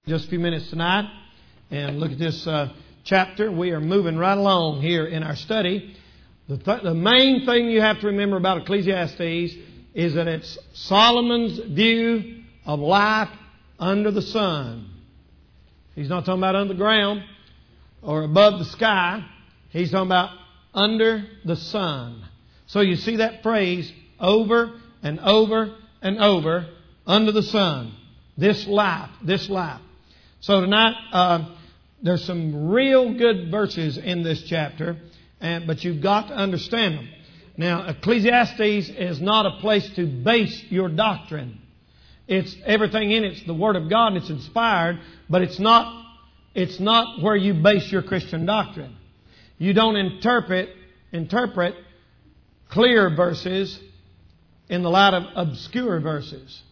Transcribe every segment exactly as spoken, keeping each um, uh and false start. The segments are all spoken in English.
Just a few minutes tonight and look at this uh, chapter. We are moving right along here in our study. The, th- the main thing you have to remember about Ecclesiastes is that it's Solomon's view of life under the sun. He's not talking about under the ground or above the sky. He's talking about under the sun. So you see that phrase over and over and over, under the sun. This life, this life. So tonight, uh, there's some real good verses in this chapter, and, but you've got to understand them. Now, Ecclesiastes is not a place to base your doctrine. It's everything in it's the Word of God and it's inspired, but it's not, it's not where you base your Christian doctrine. You don't interpret, interpret clear verses in the light of obscure verses.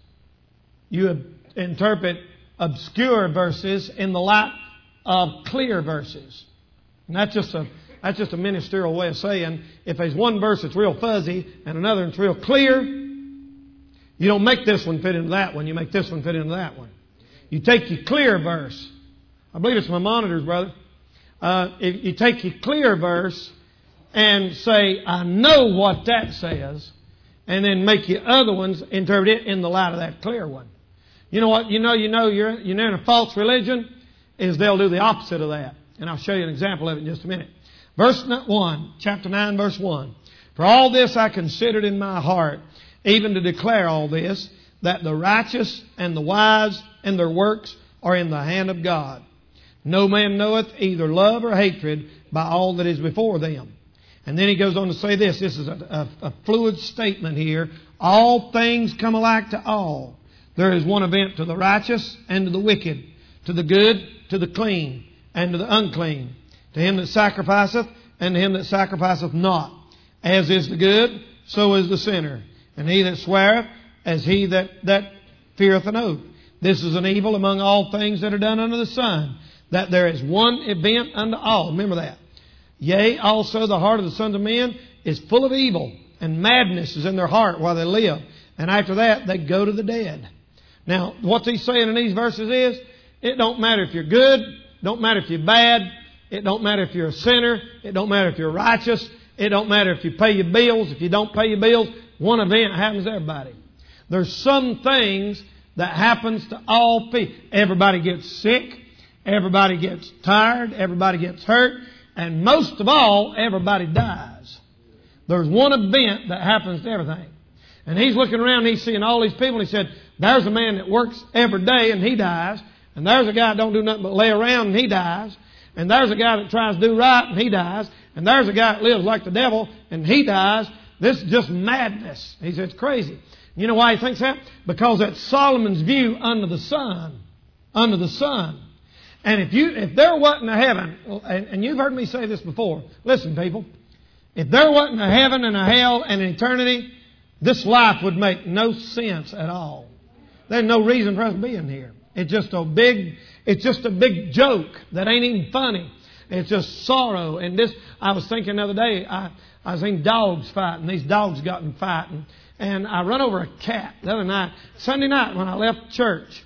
You interpret obscure verses in the light of clear verses. And that's just a that's just a ministerial way of saying if there's one verse that's real fuzzy and another that's real clear, you don't make this one fit into that one. You make this one fit into that one. You take your clear verse. I believe it's my monitors, brother. Uh, if you take your clear verse and say, I know what that says, and then make your other ones interpret it in the light of that clear one. You know what? You know, you know, you're, you're in a false religion is they'll do the opposite of that. And I'll show you an example of it in just a minute. Verse one, chapter nine, verse one. For all this I considered in my heart, even to declare all this, that the righteous and the wise and their works are in the hand of God. No man knoweth either love or hatred by all that is before them. And then he goes on to say this. This is a, a, a fluid statement here. All things come alike to all. There is one event to the righteous and to the wicked, to the good, to the clean, and to the unclean, to him that sacrificeth and to him that sacrificeth not. As is the good, so is the sinner. And he that sweareth, as he that, that feareth an oath. This is an evil among all things that are done under the sun, that there is one event unto all. Remember that. Yea, also the heart of the sons of men is full of evil, and madness is in their heart while they live. And after that, they go to the dead. Now, what he's saying in these verses is, it don't matter if you're good, don't matter if you're bad, it don't matter if you're a sinner, it don't matter if you're righteous, it don't matter if you pay your bills, if you don't pay your bills. One event happens to everybody. There's some things that happens to all people. Everybody gets sick, everybody gets tired, everybody gets hurt, and most of all, everybody dies. There's one event that happens to everything. And he's looking around and he's seeing all these people and he said, there's a man that works every day and he dies. And there's a guy that don't do nothing but lay around and he dies. And there's a guy that tries to do right and he dies. And there's a guy that lives like the devil and he dies. This is just madness. He said it's crazy. You know why he thinks that? Because that's Solomon's view under the sun. Under the sun. And if you, if there wasn't a heaven, and, and you've heard me say this before, listen people, if there wasn't a heaven and a hell and an eternity, this life would make no sense at all. There's no reason for us being here. It's just a big, it's just a big joke that ain't even funny. It's just sorrow. And this, I was thinking the other day, I, I was seeing dogs fighting. These dogs got in fighting. And I run over a cat the other night, Sunday night when I left church.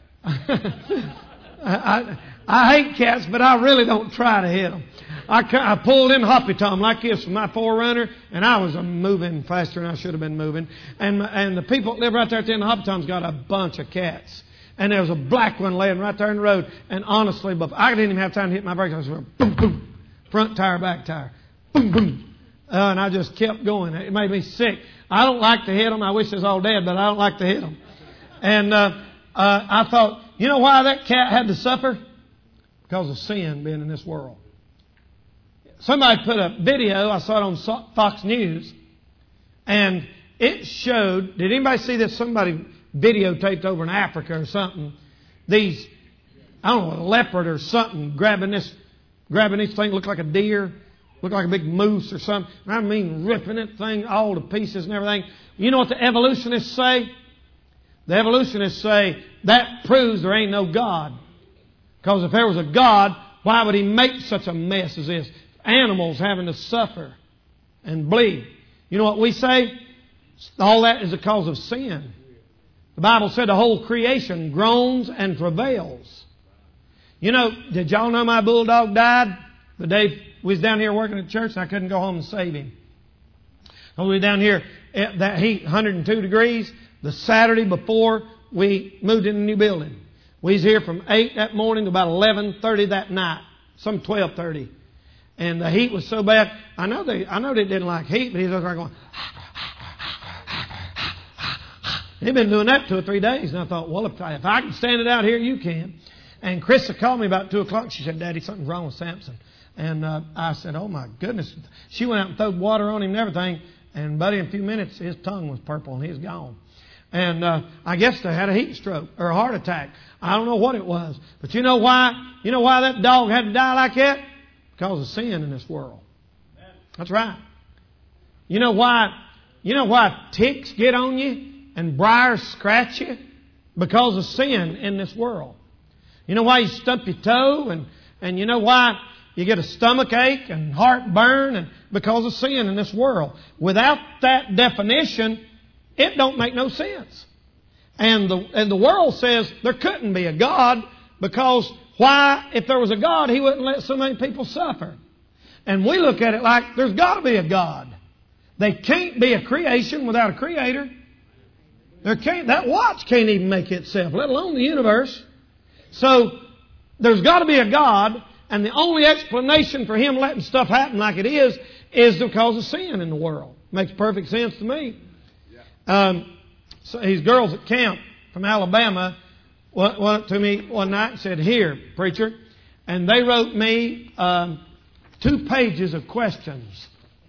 I, I, I hate cats, but I really don't try to hit them. I, I pulled in Hoppy Tom like this with my forerunner, and I was moving faster than I should have been moving. And and the people that live right there at the end of Hoppy Tom's got a bunch of cats. And there was a black one laying right there in the road. And honestly, I didn't even have time to hit my brakes. I was going boom, boom, front tire, back tire, boom, boom. Uh, and I just kept going. It made me sick. I don't like to hit them. I wish they was all dead, but I don't like to hit them. And uh, uh, I thought, you know why that cat had to suffer? Because of sin being in this world. Somebody put a video, I saw it on Fox News, and it showed, did anybody see this? Somebody videotaped over in Africa or something. These, I don't know, a leopard or something grabbing this, grabbing this thing, looked like a deer, looked like a big moose or something. I mean, ripping that thing all to pieces and everything. You know what the evolutionists say? The evolutionists say that proves there ain't no God. Because if there was a God, why would He make such a mess as this? Animals having to suffer and bleed. You know what we say? All that is the cause of sin. The Bible said the whole creation groans and travails You know, did y'all know my bulldog died the day we was down here working at church and I couldn't go home and save him? We were down here at that heat, one hundred two degrees, the Saturday before we moved in the new building. We was here from eight that morning to about eleven thirty that night, some twelve thirty. And the heat was so bad. I know they, I know they didn't like heat, but he was like going, they've been doing that two or three days. And I thought, well, if I, if I can stand it out here, you can. And Krista called me about two o'clock. She said, Daddy, something's wrong with Samson. And uh, I said, oh, my goodness. She went out and threw water on him and everything. And, buddy, in a few minutes, his tongue was purple and he was gone. And uh, I guess they had a heat stroke or a heart attack. I don't know what it was. But you know why? You know why that dog had to die like that? Because of sin in this world. That's right. You know why? You know why ticks get on you and briars scratch you? Because of sin in this world. You know why you stump your toe? And, and you know why you get a stomach ache and heartburn? And because of sin in this world. Without that definition, it don't make no sense. And the, and the world says there couldn't be a God because why, if there was a God, He wouldn't let so many people suffer. And we look at it like there's got to be a God. There can't be a creation without a creator. There can't, that watch can't even make itself, let alone the universe. So there's got to be a God, and the only explanation for Him letting stuff happen like it is is because of sin in the world. Makes perfect sense to me. Um, so these girls at camp from Alabama went up to me one night and said, "Here, preacher," and they wrote me um, two pages of questions.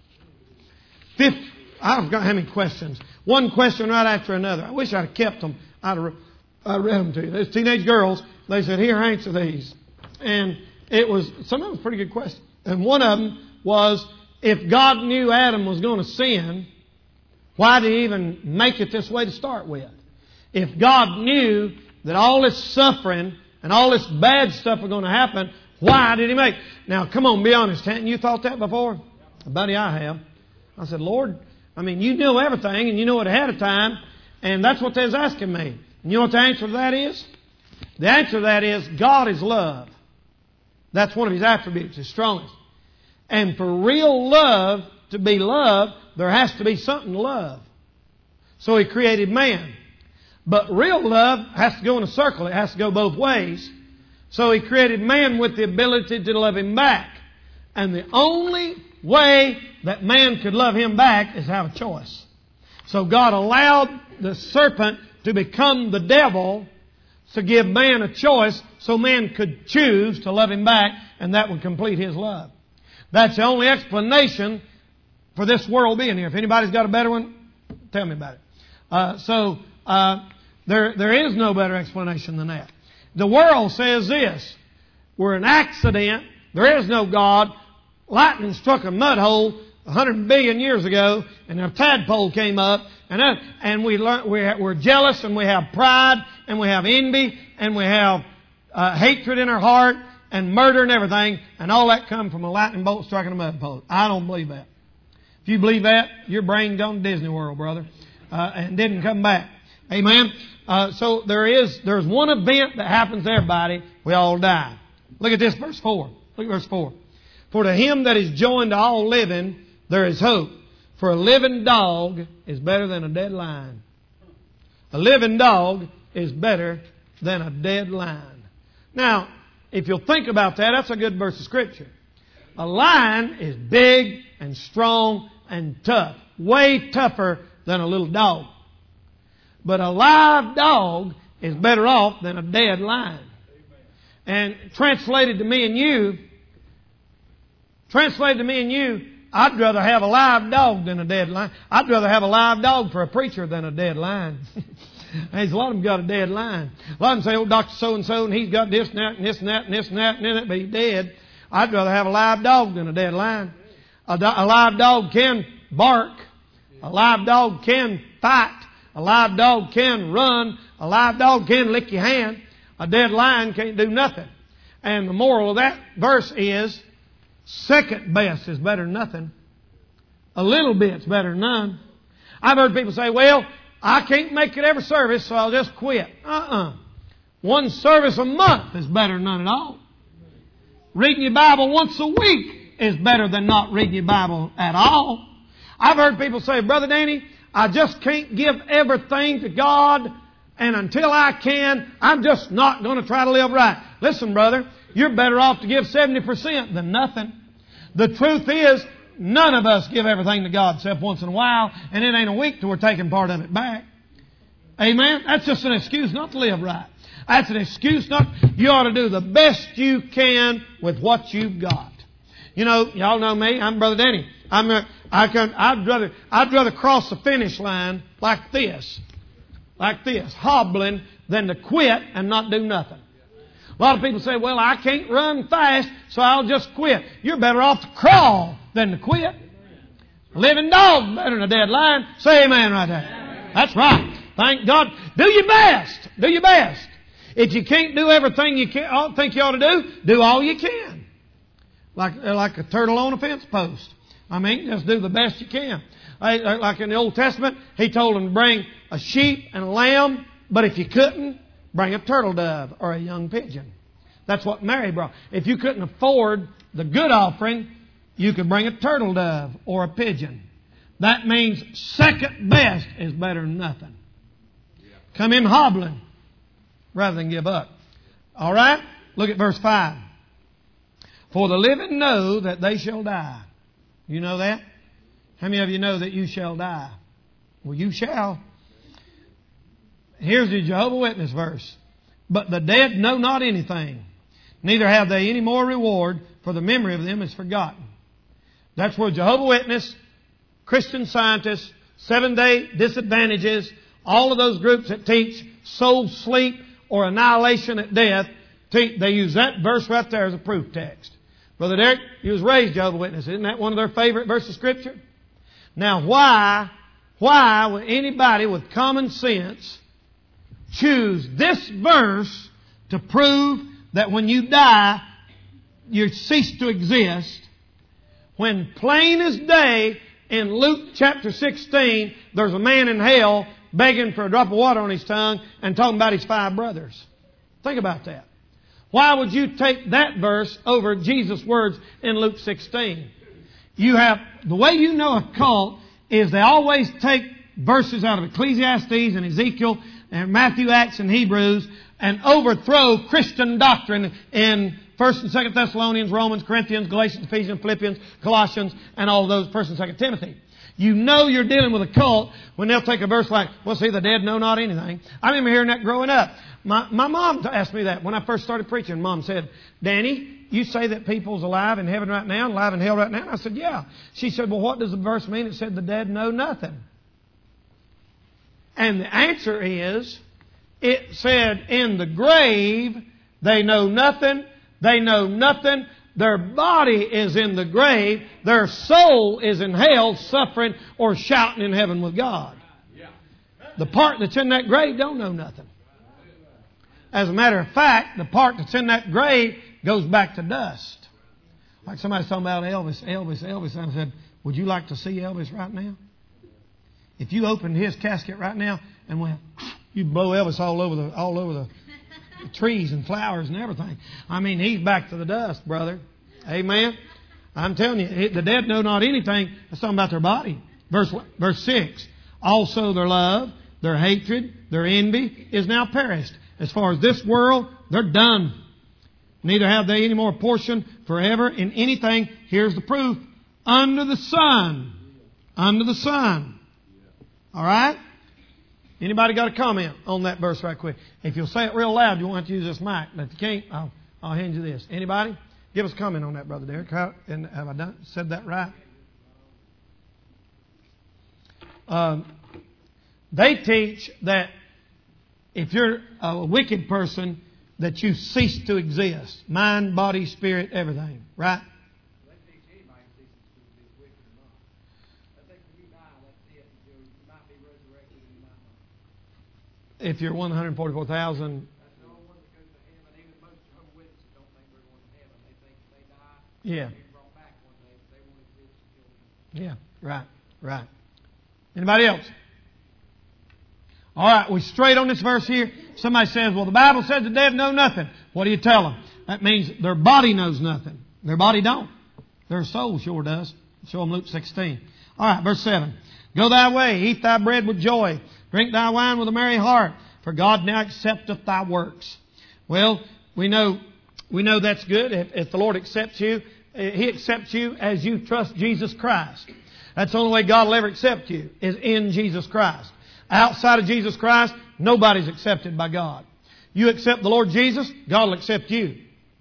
Fifth, I've got how many questions? One question right after another. I wish I'd have kept them. I'd have I read them to you. Those teenage girls. They said, "Here, answer these," and it was some of them pretty good questions. And one of them was, if God knew Adam was going to sin, why did He even make it this way to start with? If God knew that all this suffering and all this bad stuff was going to happen, why did He make it? Now, come on, be honest. Hadn't you thought that before? Buddy, I have. I said, Lord, I mean, you know everything and you know it ahead of time, and that's what they was asking me. And you know what the answer to that is? The answer to that is God is love. That's one of His attributes, His strongest. And for real love to be love, there has to be something to love. So He created man. But real love has to go in a circle. It has to go both ways. So He created man with the ability to love him back. And the only way that man could love him back is have a choice. So God allowed the serpent to become the devil to give man a choice so man could choose to love him back, and that would complete His love. That's the only explanation for this world being here. If anybody's got a better one, tell me about it. Uh, so uh, there there is no better explanation than that. The world says this: we're an accident. There is no God. Lightning struck a mud hole a hundred billion years ago, and a tadpole came up, and that, and we learn, we're, we're jealous, and we have pride, and we have envy, and we have uh, hatred in our heart, and murder and everything, and all that come from a lightning bolt striking a mud hole. I don't believe that. If you believe that, your brain gone to Disney World, brother, uh, and didn't come back. Amen. Uh, so there is there's one event that happens to everybody. We all die. Look at this, verse four. Look at verse four. For to him that is joined to all living, there is hope. For a living dog is better than a dead lion. A living dog is better than a dead lion. Now, if you'll think about that, that's a good verse of Scripture. A lion is big and strong and tough. Way tougher than a little dog. But a live dog is better off than a dead lion. And translated to me and you, translated to me and you, I'd rather have a live dog than a dead lion. I'd rather have a live dog for a preacher than a dead lion. There's a lot of them got a dead lion. A lot of them say, oh, Doctor So-and-so, and he's got this and that and this and that and this and that and that, but he's dead. I'd rather have a live dog than a dead lion. A, do- a live dog can bark. A live dog can fight. A live dog can run. A live dog can lick your hand. A dead lion can't do nothing. And the moral of that verse is, second best is better than nothing. A little bit's better than none. I've heard people say, well, I can't make it every service, so I'll just quit. Uh-uh. One service a month is better than none at all. Reading your Bible once a week is better than not reading your Bible at all. I've heard people say, Brother Danny, I just can't give everything to God, and until I can, I'm just not going to try to live right. Listen, brother, you're better off to give seventy percent than nothing. The truth is, none of us give everything to God except once in a while, and it ain't a week till we're taking part of it back. Amen? That's just an excuse not to live right. That's an excuse not... You ought to do the best you can with what you've got. You know, y'all know me. I'm Brother Danny. I'm a, I can, I'd rather, I'd rather cross the finish line like this, like this, hobbling, than to quit and not do nothing. A lot of people say, well, I can't run fast, so I'll just quit. You're better off to crawl than to quit. A living dog better than a dead lion. Say amen right there. That's right. Thank God. Do your best. Do your best. If you can't do everything you can, think you ought to do, do all you can. Like, like a turtle on a fence post. I mean, just do the best you can. Like in the Old Testament, He told them to bring a sheep and a lamb, but if you couldn't, bring a turtle dove or a young pigeon. That's what Mary brought. If you couldn't afford the good offering, you could bring a turtle dove or a pigeon. That means second best is better than nothing. Come in hobbling rather than give up. All right? Look at verse five. For the living know that they shall die. You know that? How many of you know that you shall die? Well, you shall. Here's the Jehovah's Witness verse. But the dead know not anything, neither have they any more reward, for the memory of them is forgotten. That's where Jehovah's Witness, Christian Scientists, Seven-Day Disadvantages, all of those groups that teach soul sleep or annihilation at death, they use that verse right there as a proof text. Brother Derek, you was raised Jehovah's Witness. Isn't that one of their favorite verses of Scripture? Now, why, why would anybody with common sense choose this verse to prove that when you die, you cease to exist, when plain as day in Luke chapter sixteen, there's a man in hell begging for a drop of water on his tongue and talking about his five brothers? Think about that. Why would you take that verse over Jesus' words in Luke sixteen? You have, the way you know a cult is they always take verses out of Ecclesiastes and Ezekiel and Matthew, Acts, and Hebrews and overthrow Christian doctrine in First and Second Thessalonians, Romans, Corinthians, Galatians, Ephesians, Philippians, Colossians, and all of those, First and Second Timothy. You know you're dealing with a cult when they'll take a verse like, well, see, the dead know not anything. I remember hearing that growing up. My, my mom asked me that when I first started preaching. Mom said, Danny, you say that people's alive in heaven right now, alive in hell right now? And I said, yeah. She said, well, what does the verse mean? It said the dead know nothing. And the answer is, it said in the grave, they know nothing, they know nothing. Their body is in the grave. Their soul is in hell, suffering or shouting in heaven with God. The part that's in that grave don't know nothing. As a matter of fact, the part that's in that grave goes back to dust. Like somebody's talking about Elvis, Elvis, Elvis. And I said, would you like to see Elvis right now? If you opened his casket right now and went, you'd blow Elvis all over the all over the trees and flowers and everything. I mean, he's back to the dust, brother. Amen. I'm telling you, the dead know not anything. That's talking about their body. Verse verse six. Also their love, their hatred, their envy is now perished. As far as this world, they're done. Neither have they any more portion forever in anything. Here's the proof. Under the sun. Under the sun. All right? Anybody got a comment on that verse right quick? If you'll say it real loud, you won't have to use this mic. But if you can't, I'll, I'll hand you this. Anybody? Give us a comment on that, Brother Derek. How, and have I done said that right? Um, they teach that if you're a wicked person, that you cease to exist. Mind, body, spirit, everything. Right? If you're one hundred forty-four thousand. Yeah. Yeah, right, right. Anybody else? All right, we straight on this verse here. Somebody says, well, the Bible says the dead know nothing. What do you tell them? That means their body knows nothing. Their body don't. Their soul sure does. Show them Luke sixteen. All right, verse seven. Go thy way, eat thy bread with joy, drink thy wine with a merry heart, for God now accepteth thy works. Well, we know we know that's good. If, if the Lord accepts you, He accepts you as you trust Jesus Christ. That's the only way God will ever accept you, is in Jesus Christ. Outside of Jesus Christ, nobody's accepted by God. You accept the Lord Jesus, God will accept you.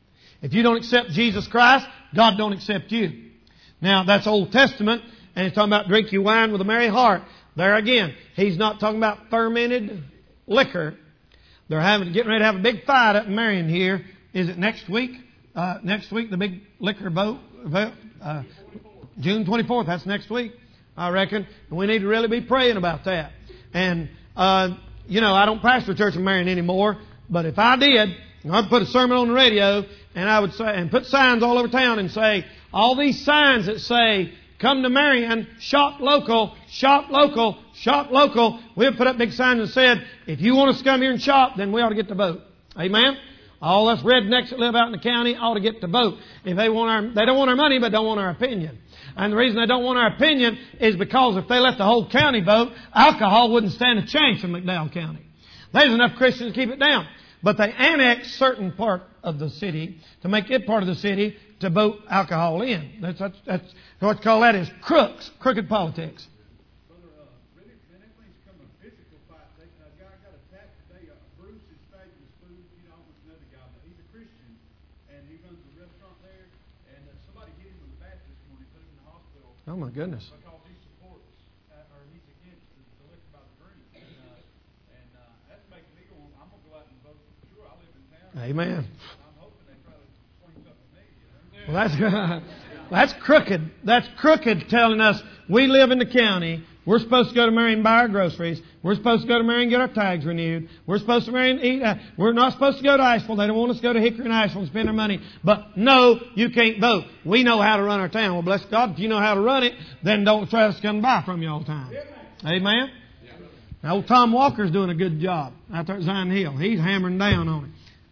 If you don't accept Jesus Christ, God don't accept you. Now, that's Old Testament, and He's talking about drink your wine with a merry heart. There again, He's not talking about fermented liquor. They're having getting ready to have a big fight up in Marion here. Is it next week? Uh, next week, the big liquor vote, vote uh, June twenty-fourth. That's next week, I reckon. And we need to really be praying about that. And, uh, you know, I don't pastor a church in Marion anymore, but if I did, I'd put a sermon on the radio and I would say, and put signs all over town and say, all these signs that say, come to Marion, shop local, shop local, shop local. We'll put up big signs and said, if you want us to come here and shop, then we ought to get to vote. Amen? All us rednecks that live out in the county ought to get to vote. If they want our, they don't want our money, but don't want our opinion. And the reason they don't want our opinion is because if they let the whole county vote, alcohol wouldn't stand a chance in McDowell County. There's enough Christians to keep it down. But they annexed certain part of the city to make it part of the city to vote alcohol in. That's, that's, that's what you call that is crooks, crooked politics. Brother, uh, really, man, that thing's come a physical fight. They, a guy got attacked today. Uh, Bruce is saving his food. You know, almost another guy, but he's a Christian, and he runs a restaurant there. And uh, somebody hit him in the back this morning, put him in the hospital. Oh my goodness! Because he supports uh, or he's against the, the liquor by the drink, and, uh, and uh, that's making me go. I'm gonna go out and vote. Sure, I live in town. Amen. I'm hoping they try to swing something at me. You know? Well, that's that's crooked. That's crooked telling us we live in the county. We're supposed to go to Marion and buy our groceries. We're supposed to go to Marion and get our tags renewed. We're supposed to Marion eat. Uh, we're not supposed to go to Asheville. They don't want us to go to Hickory and Asheville and spend our money. But no, you can't vote. We know how to run our town. Well, bless God, if you know how to run it, then don't try to come buy from you all the time. Amen? Now, old Tom Walker's doing a good job out there at Zion Hill. He's hammering down on it.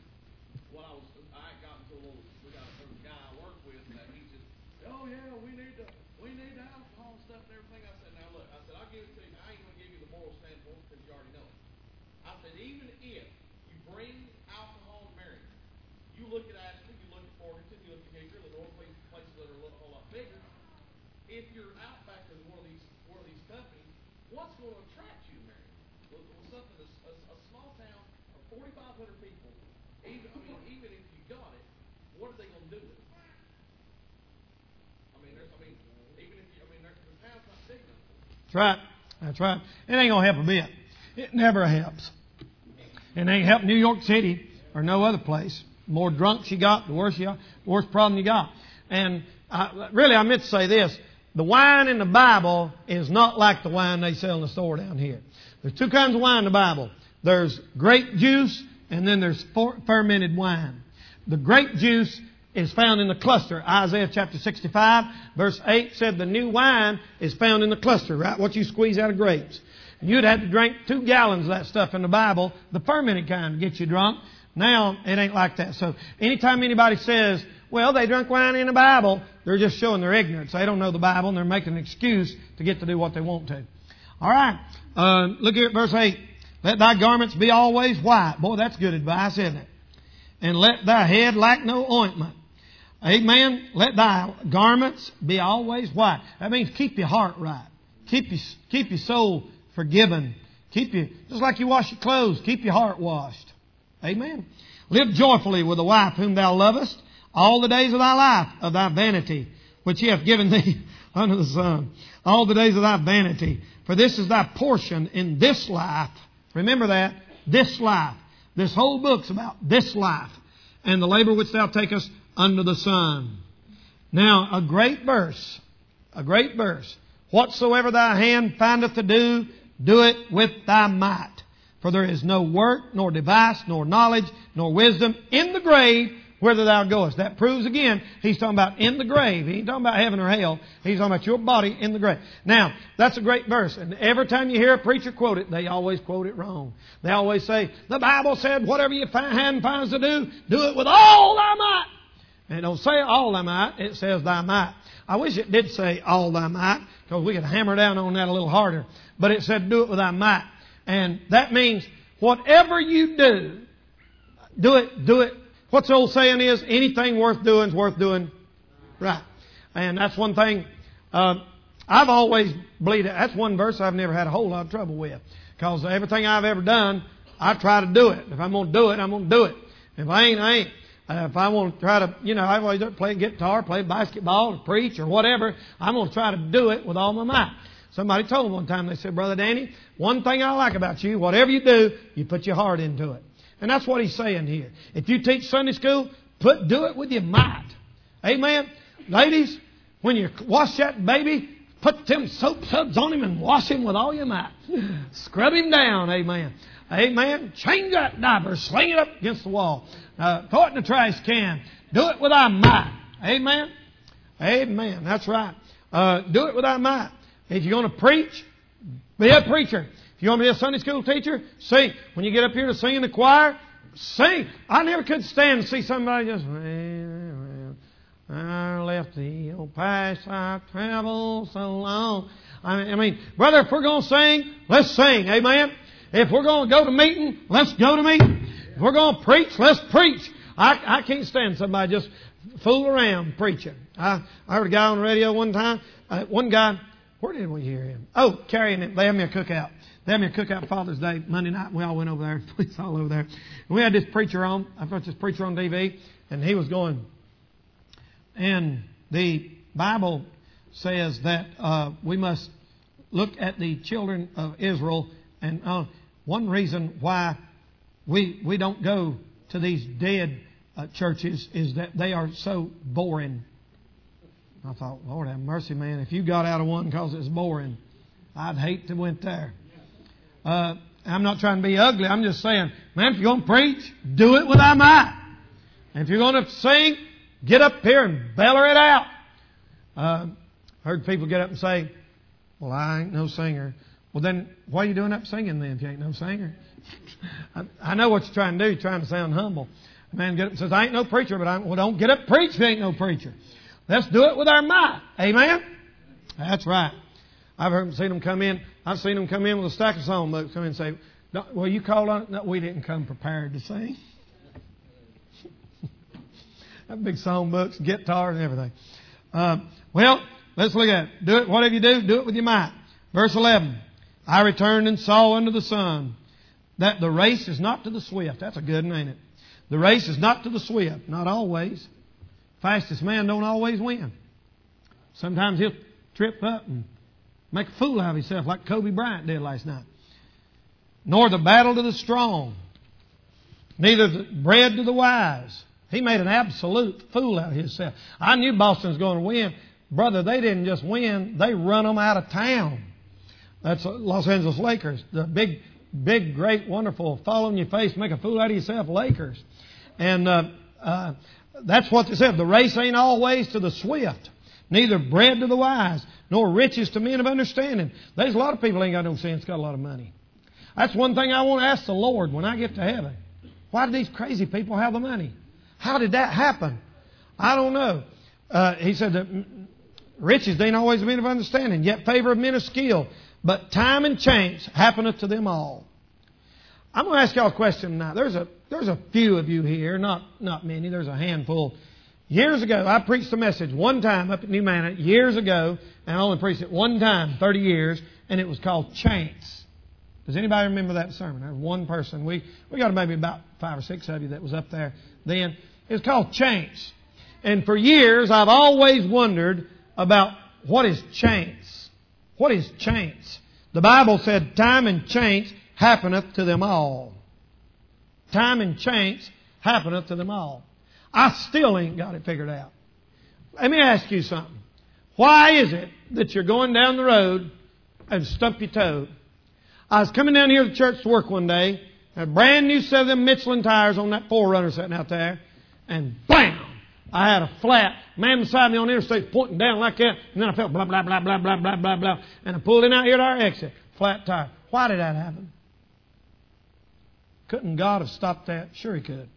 Well, I was, I got into a little, we got a guy I work with, and he just, oh yeah, we need the, we need the alcohol and stuff and everything. I said, now look, I said, I'll give it to you. I ain't gonna give you the moral standpoint because you already know it. I said, even if you bring alcohol to Marion, you look at Asheville, you look at Fortington, you look at Hickory, the north places that are a whole lot bigger. If you're out back in one of these, one of these companies, what's going to attract you to Marion? Well, something a, a, a small town of forty-five hundred people. Even I mean, even if you got it, what are they going to do with it? I mean, there's, I mean, even if you, I mean, the town's not big enough. That's right. That's right. It ain't going to help a bit. It never helps. It ain't helped New York City or no other place. The more drunks you got, the worse you got, the worse problem you got. And I, really, I meant to say this. The wine in the Bible is not like the wine they sell in the store down here. There's two kinds of wine in the Bible. There's grape juice and then there's fermented wine. The grape juice is found in the cluster. Isaiah chapter sixty-five verse eight said the new wine is found in the cluster, right? What you squeeze out of grapes. And you'd have to drink two gallons of that stuff in the Bible, the fermented kind, to get you drunk. Now, it ain't like that. So, anytime anybody says, well, they drank wine in the Bible, they're just showing their ignorance. They don't know the Bible, and they're making an excuse to get to do what they want to. All right. Uh, look here at verse eight. Let thy garments be always white. Boy, that's good advice, isn't it? And let thy head lack no ointment. Amen. Let thy garments be always white. That means keep your heart right. Keep your, keep your soul forgiven. Keep you, just like you wash your clothes, keep your heart washed. Amen. Live joyfully with the wife whom thou lovest all the days of thy life, of thy vanity, which he hath given thee under the sun. All the days of thy vanity. For this is thy portion in this life. Remember that. This life. This whole book's about this life. And the labor which thou takest under the sun. Now, a great verse. A great verse. Whatsoever thy hand findeth to do, do it with thy might. For there is no work, nor device, nor knowledge, nor wisdom in the grave whither thou goest. That proves again, he's talking about in the grave. He ain't talking about heaven or hell. He's talking about your body in the grave. Now, that's a great verse. And every time you hear a preacher quote it, they always quote it wrong. They always say, the Bible said, whatever your hand finds to do, do it with all thy might. And it don't say all thy might, it says thy might. I wish it did say all thy might, because we could hammer down on that a little harder. But it said do it with thy might. And that means whatever you do, do it, do it. What's the old saying is, anything worth doing is worth doing right. And that's one thing uh, I've always believed. That's one verse I've never had a whole lot of trouble with. Because everything I've ever done, I try to do it. If I'm going to do it, I'm going to do it. If I ain't, I ain't. Uh, if I want to try to, you know, I've always play guitar, play basketball, or preach, or whatever, I'm going to try to do it with all my might. Somebody told me one time, they said, Brother Danny, one thing I like about you, whatever you do, you put your heart into it. And that's what he's saying here. If you teach Sunday school, put do it with your might. Amen? Ladies, when you wash that baby, put them soap suds on him and wash him with all your might. Scrub him down. Amen. Amen. Change that diaper. Sling it up against the wall. Uh, throw it in the trash can. Do it with our might. Amen. Amen. That's right. Uh, do it with our might. If you're going to preach, be a preacher. If you want to be a Sunday school teacher, sing. When you get up here to sing in the choir, sing. I never could stand to see somebody just, I left the old past I traveled so long. I mean, brother, if we're going to sing, let's sing. Amen. If we're going to go to meeting, let's go to meeting. If we're going to preach, let's preach. I, I can't stand somebody just fool around preaching. I, I heard a guy on the radio one time. Uh, one guy, where did we hear him? Oh, carrying it. They had me a cookout. They had me a cookout Father's Day, Monday night. We all went over there. We all over there. And we had this preacher on. I put this preacher on T V, and he was going. And the Bible says that uh, we must look at the children of Israel. And uh, one reason why we we don't go to these dead uh, churches is that they are so boring. I thought, Lord have mercy, man. If you got out of one because it's boring, I'd hate to went there. Uh, I'm not trying to be ugly. I'm just saying, man, if you're going to preach, do it with thy might. And if you're going to sing, get up here and beller it out. Uh, heard people get up and say, well, I ain't no singer. Well, then why are you doing up singing then if you ain't no singer? I, I know what you're trying to do. You're trying to sound humble. A man get up and says, I ain't no preacher, but I well, don't get up and preach if you ain't no preacher. Let's do it with our might. Amen? That's right. I've heard, seen them come in. I've seen them come in with a stack of songbooks. Come in and say, well, you called on it? No, we didn't come prepared to sing. That big songbooks, guitar and everything. Uh, well, let's look at it. Do it. Whatever you do, do it with your might. Verse eleven. I returned and saw under the sun that the race is not to the swift. That's a good one, ain't it? The race is not to the swift. Not always. Fastest man don't always win. Sometimes he'll trip up and make a fool out of himself like Kobe Bryant did last night. Nor the battle to the strong. Neither the bread to the wise. He made an absolute fool out of himself. I knew Boston was going to win. Brother, they didn't just win. They run them out of town. That's Los Angeles Lakers. The big, big, great, wonderful, fall on your face, make a fool out of yourself Lakers. And uh, uh, that's what they said. The race ain't always to the swift. Neither bread to the wise, nor riches to men of understanding. There's a lot of people ain't got no sense, got a lot of money. That's one thing I want to ask the Lord when I get to heaven. Why do these crazy people have the money? How did that happen? I don't know. Uh, he said that riches ain't always men of understanding, yet favor of men of skill. But time and chance happeneth to them all. I'm going to ask y'all a question now. There's a there's a few of you here, not not many. There's a handful. Years ago, I preached a message one time up at New Manor years ago, and I only preached it one time, thirty years, and it was called Chance. Does anybody remember that sermon? There was one person. We we got maybe about five or six of you that was up there then. It was called Chance. And for years, I've always wondered about what is chance. What is chance? The Bible said time and chance happeneth to them all. Time and chance happeneth to them all. I still ain't got it figured out. Let me ask you something. Why is it that you're going down the road and stump your toe? I was coming down here to church to work one day. A brand new set of them Michelin tires on that four runner sitting out there. and bam! I had a flat. Man beside me on the interstate pointing down like that, and then I felt blah, blah, blah, blah, blah, blah, blah, blah, and I pulled in out here to our exit. Flat tire. Why did that happen? Couldn't God have stopped that? Sure He could.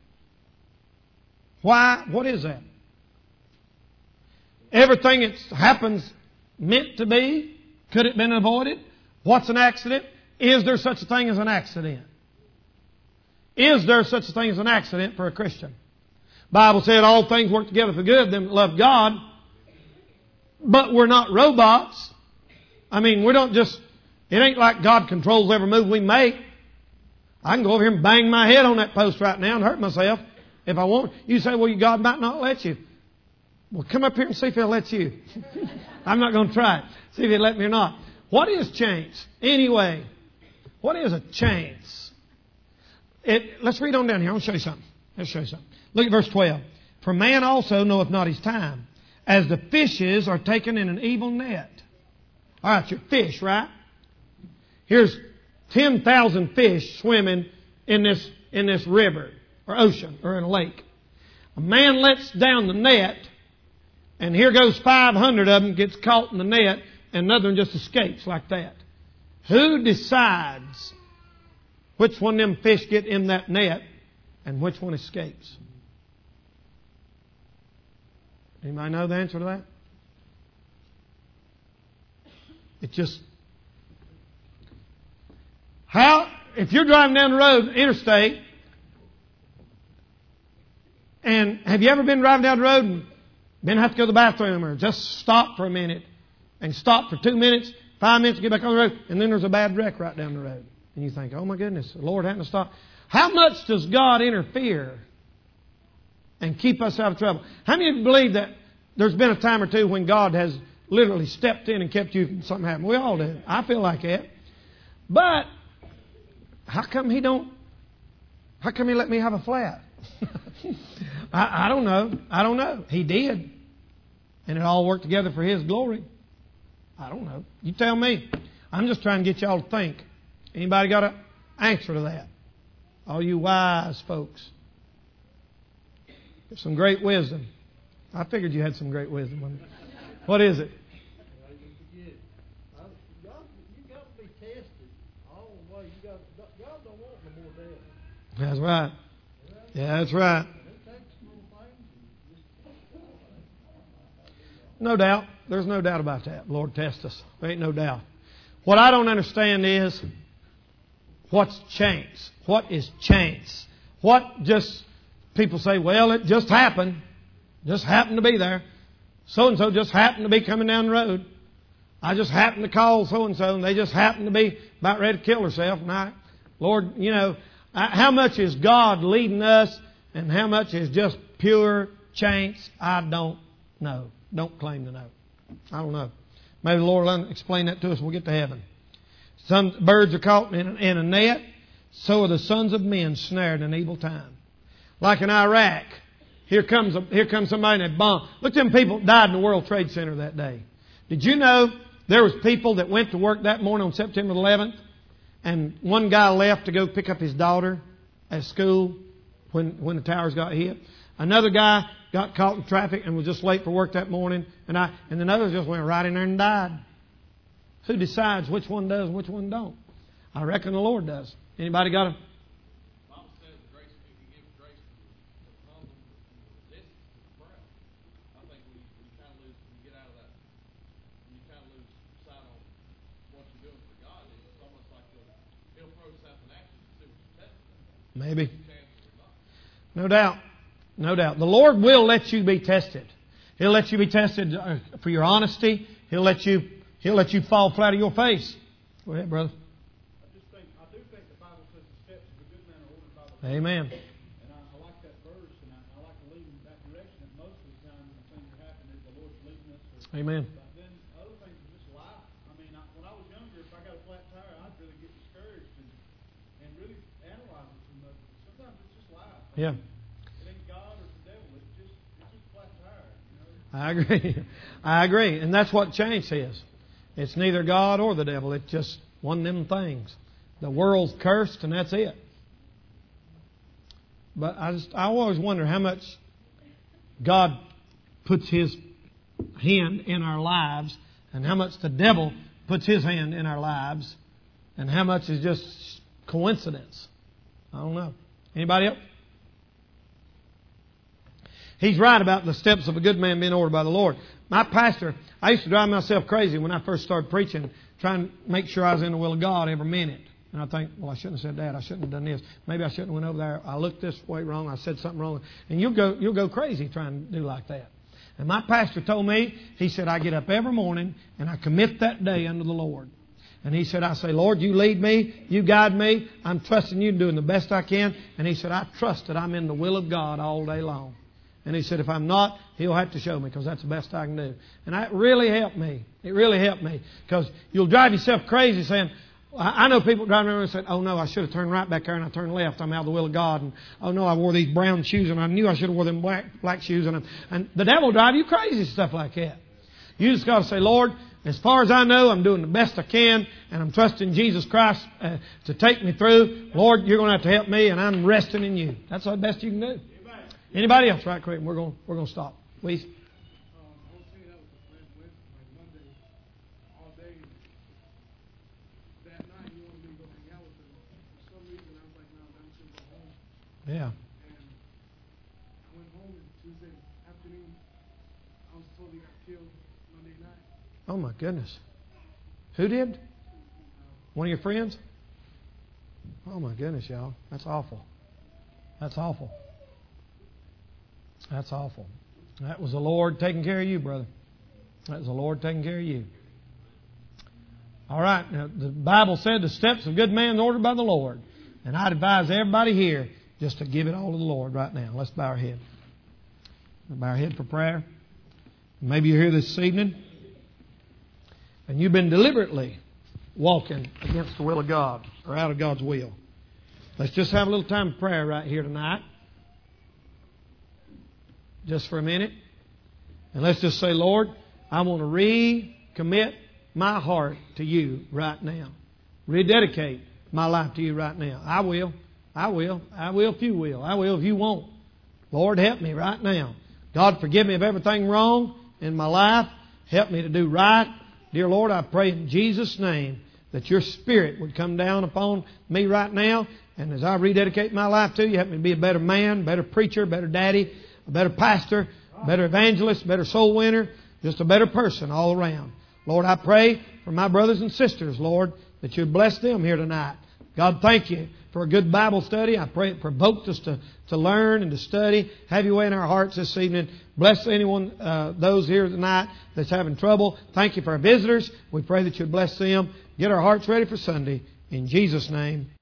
Why? What is that? Everything that happens meant to be? Could it have been avoided? What's an accident? Is there such a thing as an accident? Is there such a thing as an accident for a Christian? Bible said all things work together for good, them that love God. But we're not robots. I mean, we don't just, it ain't like God controls every move we make. I can go over here and bang my head on that post right now and hurt myself if I want. You say, well, God might not let you. Well, come up here and see if He'll let you. I'm not going to try it. See if He'll let me or not. What is chance? Anyway, what is a chance? It, let's read on down here. I'll show you something. Let's show you something. Look at verse twelve. For man also knoweth not his time, as the fishes are taken in an evil net. All right, your fish, right? Here's ten thousand fish swimming in this in this river or ocean or in a lake. A man lets down the net, and here goes five hundred of them, gets caught in the net, and another one just escapes like that. Who decides which one of them fish get in that net and which one escapes? Anybody know the answer to that? It just... How, if you're driving down the road, interstate, and have you ever been driving down the road and then have to go to the bathroom or just stop for a minute and stop for two minutes, five minutes, get back on the road, and then there's a bad wreck right down the road. And you think, oh my goodness, the Lord hadn't stopped. How much does God interfere and keep us out of trouble? How many of you believe that there's been a time or two when God has literally stepped in and kept you from something happening? We all do. I feel like that. But how come He don't, how come He let me have a flat? I, I don't know. I don't know. He did. And it all worked together for His glory. I don't know. You tell me. I'm just trying to get y'all to think. Anybody got an answer to that? All you wise folks. Some great wisdom. I figured you had some great wisdom. What is it? You got to be tested all the way. You got God don't want no more devil. That's right. Yeah, that's right. No doubt. There's no doubt about that. Lord, test us. There ain't no doubt. What I don't understand is what's chance? What is chance? What just, people say, well, it just happened. Just happened to be there. So-and-so just happened to be coming down the road. I just happened to call so-and-so, and they just happened to be about ready to kill herself. And I, Lord, you know, how much is God leading us and how much is just pure chance? I don't know. Don't claim to know. I don't know. Maybe the Lord will explain that to us when we get to heaven. Some birds are caught in a, in a net. So are the sons of men snared in an evil time. Like in Iraq. Here comes, a, here comes somebody that bomb. Look at them people that died in the World Trade Center that day. Did you know there was people that went to work that morning on September eleventh, and one guy left to go pick up his daughter at school when, when the towers got hit. Another guy got caught in traffic and was just late for work that morning, and I and another just went right in there and died. Who decides which one does and which one don't? I reckon the Lord does. Anybody got a... Bible says grace, if you give grace to the humble, this is the proud. I think we, we kind of lose, we get out of that, you kind of lose sight on what you're doing for God. It's almost like he'll, he'll throw something at you to see what you're testing. Maybe. No doubt. No doubt. The Lord will let you be tested. He'll let you be tested for your honesty. He'll let you, He'll let you fall flat on your face. Go ahead, brother. I just think, I do think the Bible says the steps of a good man are ordered by the Lord. Amen. And I, I like that verse, and I, I like to lead in that direction. And most of the time, when things are happening, the Lord's leading us. Or, Amen. But then other things are just life. I mean, I, when I was younger, if I got a flat tire, I'd really get discouraged and, and really analyze it too much. But sometimes it's just life. I Yeah. mean, it ain't God or the devil. It's just it's just a flat tire. You know. I agree. I agree. And that's what change is. It's neither God or the devil. It's just one of them things. The world's cursed, and that's it. But I just I always wonder how much God puts His hand in our lives and how much the devil puts his hand in our lives and how much is just coincidence. I don't know. Anybody else? He's right about the steps of a good man being ordered by the Lord. My pastor, I used to drive myself crazy when I first started preaching, trying to make sure I was in the will of God every minute. And I think, well, I shouldn't have said that. I shouldn't have done this. Maybe I shouldn't have went over there. I looked this way wrong. I said something wrong. And you'll go, you'll go crazy trying to do like that. And my pastor told me, he said, I get up every morning and I commit that day unto the Lord. And he said, I say, Lord, you lead me, you guide me. I'm trusting you and doing the best I can. And he said, I trust that I'm in the will of God all day long. And he said, if I'm not, He'll have to show me because that's the best I can do. And that really helped me. It really helped me because you'll drive yourself crazy saying, I know people driving around and say, oh no, I should have turned right back there and I turned left. I'm out of the will of God. And oh no, I wore these brown shoes and I knew I should have wore them black, black shoes. And, and the devil will drive you crazy, stuff like that. You just got to say, Lord, as far as I know, I'm doing the best I can and I'm trusting Jesus Christ uh, to take me through. Lord, you're going to have to help me and I'm resting in you. That's the best you can do. Anybody else? Right quick. We're going, we're going to stop. Please. Yeah. And I went home and Tuesday afternoon, I was told he got killed Monday night. Oh my goodness. Who did? One of your friends? Oh my goodness, y'all. That's awful. That's awful. That's awful. That was the Lord taking care of you, brother. That was the Lord taking care of you. All right. Now, the Bible said the steps of a good man are ordered by the Lord. And I'd advise everybody here just to give it all to the Lord right now. Let's bow our head. We'll bow our head for prayer. Maybe you're here this evening and you've been deliberately walking against the will of God or out of God's will. Let's just have a little time of prayer right here tonight. Just for a minute. And let's just say, Lord, I want to recommit my heart to you right now. Rededicate my life to you right now. I will. I will. I will if you will. I will if you won't. Lord, help me right now. God, forgive me of everything wrong in my life. Help me to do right. Dear Lord, I pray in Jesus' name that your Spirit would come down upon me right now. And as I rededicate my life to you, help me to be a better man, better preacher, better daddy, a better pastor, a better evangelist, better soul winner, just a better person all around. Lord, I pray for my brothers and sisters, Lord, that you'd bless them here tonight. God, thank you for a good Bible study. I pray it provoked us to, to learn and to study. Have your way in our hearts this evening. Bless anyone, uh, those here tonight that's having trouble. Thank you for our visitors. We pray that you'd bless them. Get our hearts ready for Sunday. In Jesus' name.